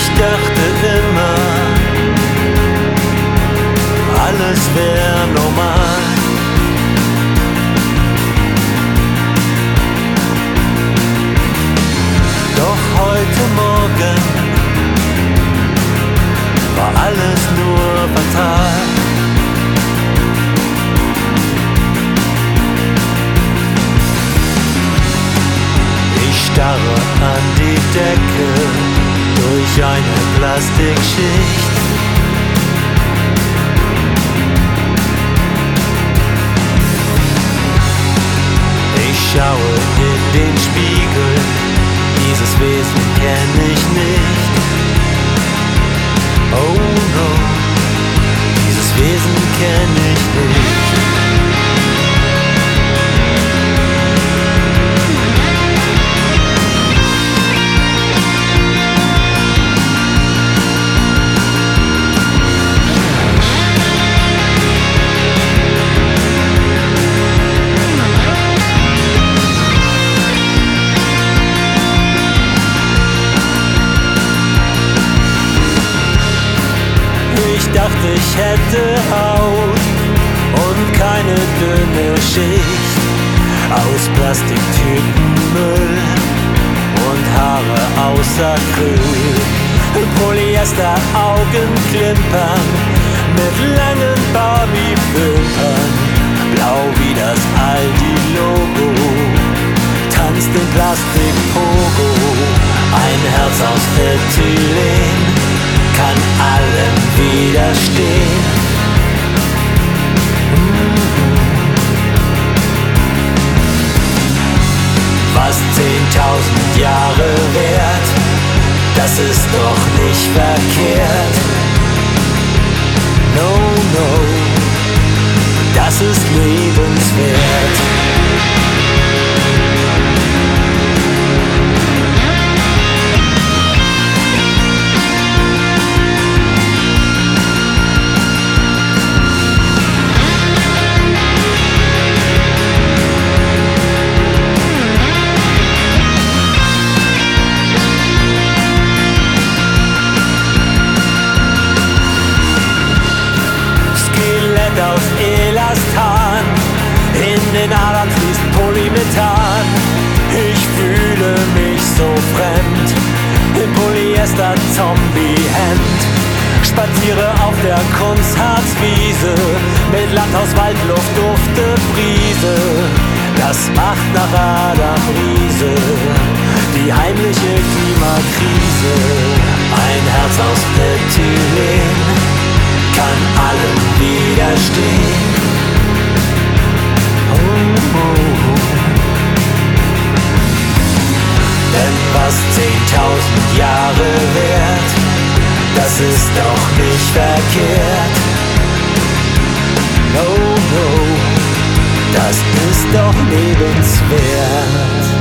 Ich dachte immer, alles wär normal. Doch heute Morgen war alles nur fatal. Ich starre an die Decke durch eine Plastikschicht. Ich schaue in den Spiegel, dieses Wesen kenn ich nicht. Oh no, dieses Wesen kenn ich nicht. Ich dachte, ich hätte Haut und keine dünne Schicht aus Plastiktütenmüll und Haare aus Acryl. Polyester Augenklimpern mit langen Barbie-Wimpern, blau wie das Aldi-Logo, tanzt im Plastik-Pogo. Ein Herz aus Ethylen kann allem widerstehen. Was 10.000 Jahre währt, das ist doch nicht verkehrt. No, no, das ist lebenswert. Aus Elastan, in den Adern fließt Polymethan. Ich fühle mich so fremd im Polyester-Zombie-Hemd. Spaziere auf der Kunstharzwiese mit Landhaus, Waldluft, dufte Brise. Das macht nach Adam Riese die heimliche Klimakrise. Ein Herz aus Ethylen kann allem widerstehen. Oh, oh. Denn was 10.000 Jahre währt, das ist doch nicht verkehrt. No, no, das ist doch lebenswert.